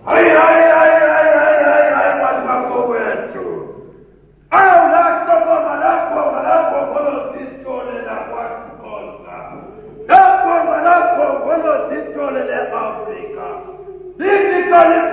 Ai, quanto coercio! L'acqua, quello si scioglie da qualcosa. L'acqua, quello si scioglie da Africa. Dici che